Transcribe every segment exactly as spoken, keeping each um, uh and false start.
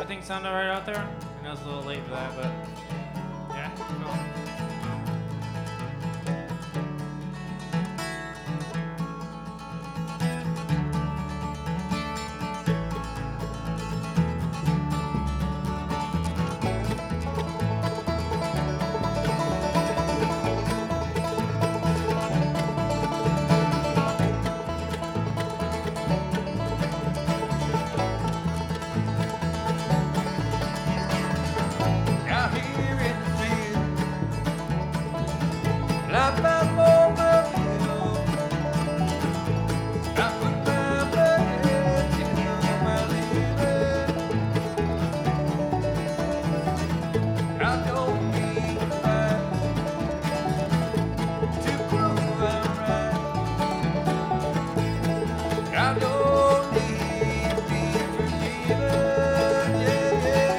everything sound alright out there? I know it's a little late for that, but yeah. No. Out here in the field, life out for my field. I put my blood into my living. I don't need to fight to prove I'm right. I don't need to be forgiven. Yeah, yeah.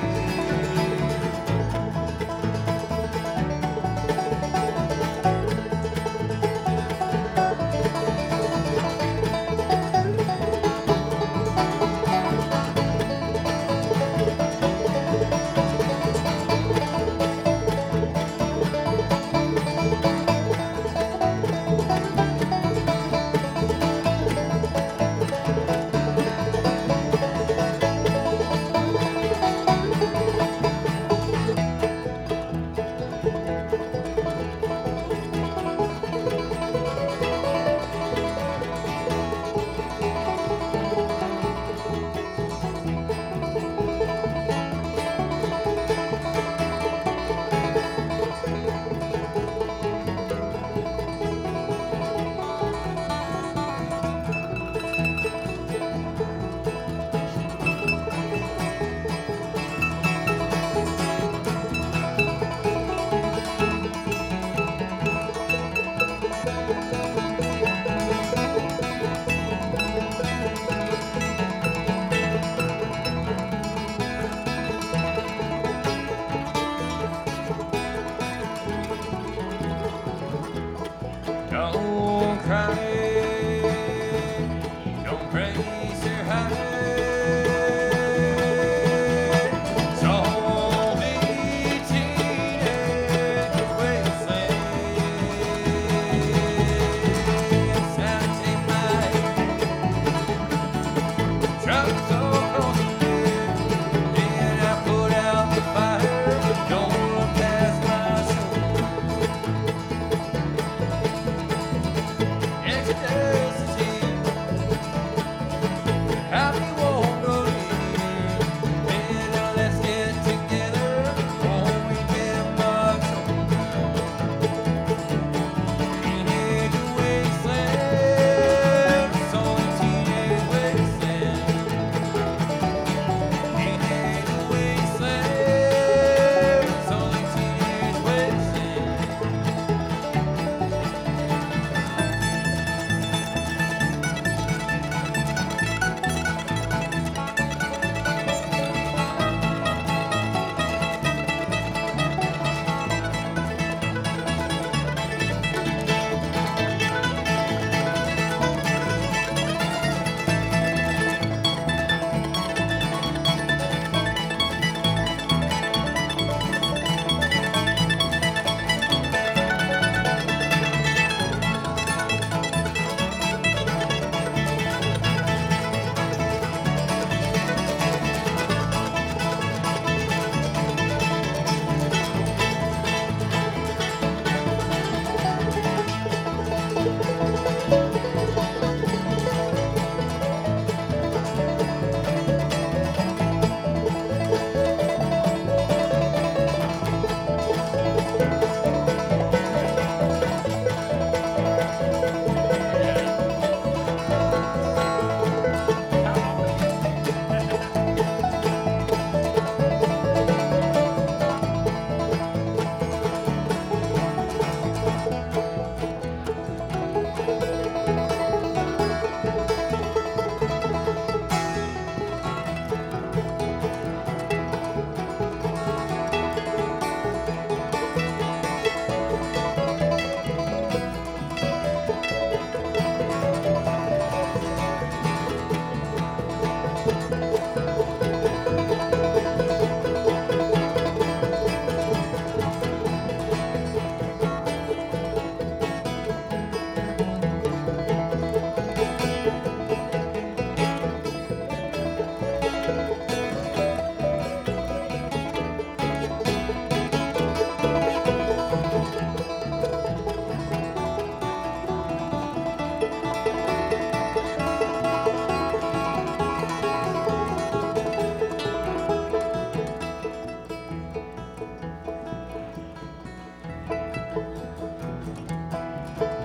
Don't cry, don't praise her high. It's only teenage wastelands. I take my troubles across the bed, then I put out the fire. Don't look past my shoulder. It's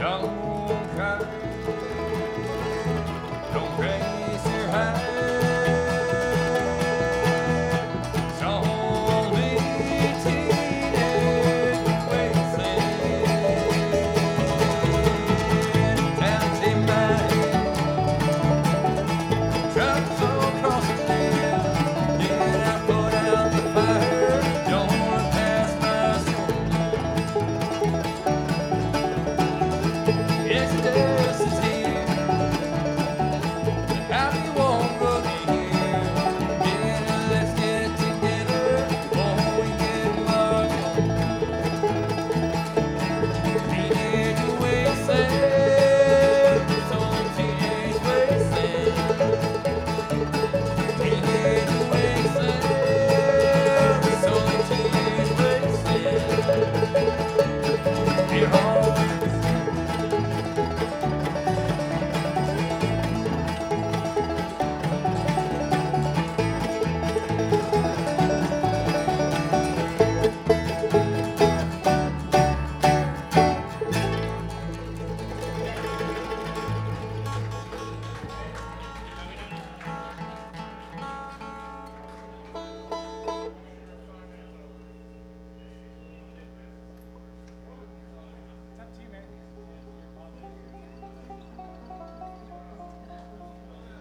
Don't cry, don't raise your hand. It's only teenage wasteland. Empty mind, trucks across the field. Did I put out the fire? Don't run past my soul. Yesterday